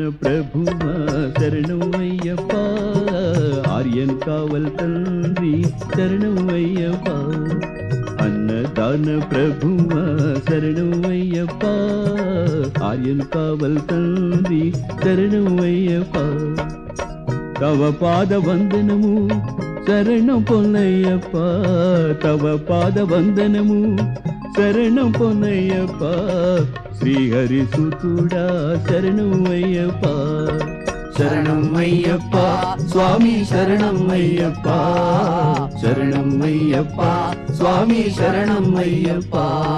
ప్రభువా శరణం అయ్యప్ప, ఆర్యన్ కావల్ తండ్రి శరణం అయ్యప్ప. అన్నదాన ప్రభువా శరణం అయ్యప్ప, ఆర్యన్ కావల్ తండ్రి శరణం అయ్యప్ప. తవ పాద వందనము శరణం పొన్నయ్యప్ప, తవ పాద వందనము శరణం పొన్నయ్యప్ప. శ్రీహరి సుతుడా శరణం అయ్యప్ప, శరణం అయ్యప్ప స్వామి శరణం అయ్యప్ప, శరణం అయ్యప్ప స్వామి శరణం అయ్యప్ప.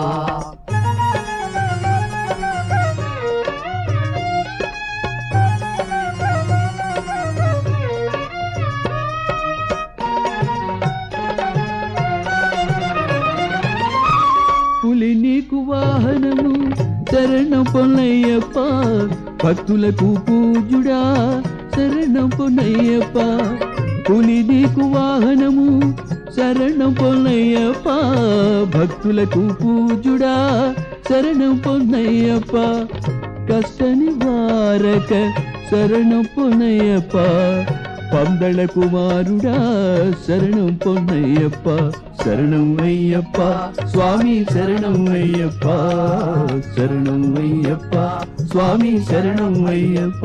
పులి నీకు వాహనము శరణం పొన్నయ్యప్ప, భక్తులకు పూజుడా శరణం పొన్నయ్యప్ప. పులి నీకు వాహనము శరణం పొన్నయ్యప్ప, భక్తులకు పూజుడా శరణం పొన్నయ్యప్ప. కష్ట నివారక శరణం పొన్నయ్యప్ప, పందళ కుమారుడా శరణం పొన్నయ్యప్ప. శరణం అయ్యప్ప స్వామి శరణం అయ్యప్ప, శరణం అయ్యప్ప స్వామి శరణం అయ్యప్ప.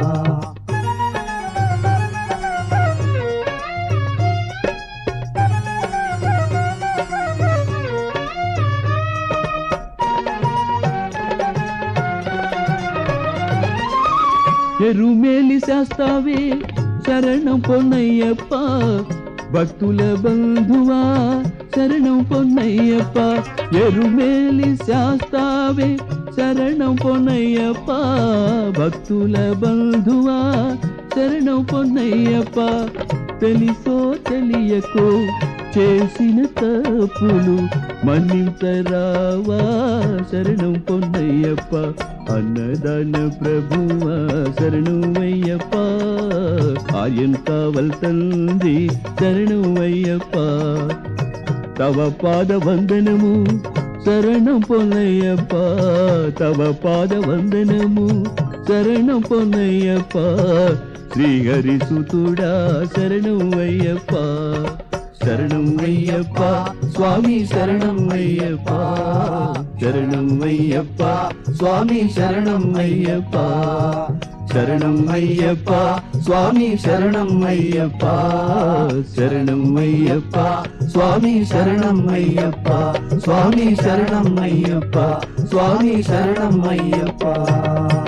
ఎరుమేలి శాస్తావే శరణం పొన్నయ్యప్ప, భక్తుల బంధువా శరణం పొన్నయ్యప్ప. ఎరుమేలి శాస్తావే శరణం పొన్నయ్యప్ప, భక్తుల బంధువా శరణం పొన్నయ్యప్ప. తెలిసో తెలియకో చేసిన తప్పులు మన్నించరావా శరణం పొన్నయ్యప్ప. అన్నదాన ప్రభువా శరణం అయ్యప్ప, ఆర్యన్ కావల్ తండ్రి శరణం అయ్యప్ప. తవ పాద వందనము శరణం పొన్నయ్యప్ప, తవ పాద వందనము శరణం పొన్నయ్యప్ప. శ్రీహరి సుతుడా శరణం అయ్యప్ప, శరణం అయ్యప్ప స్వామి శరణం అయ్యప్ప, శరణం అయ్యప్ప స్వామి శరణం అయ్యప్ప. శరణం అయ్యప్ప స్వామి శరణం అయ్యప్ప, శరణం అయ్యప్ప స్వామి శరణం అయ్యప్ప, స్వామి శరణం అయ్యప్ప, స్వామి శరణం అయ్యప్ప.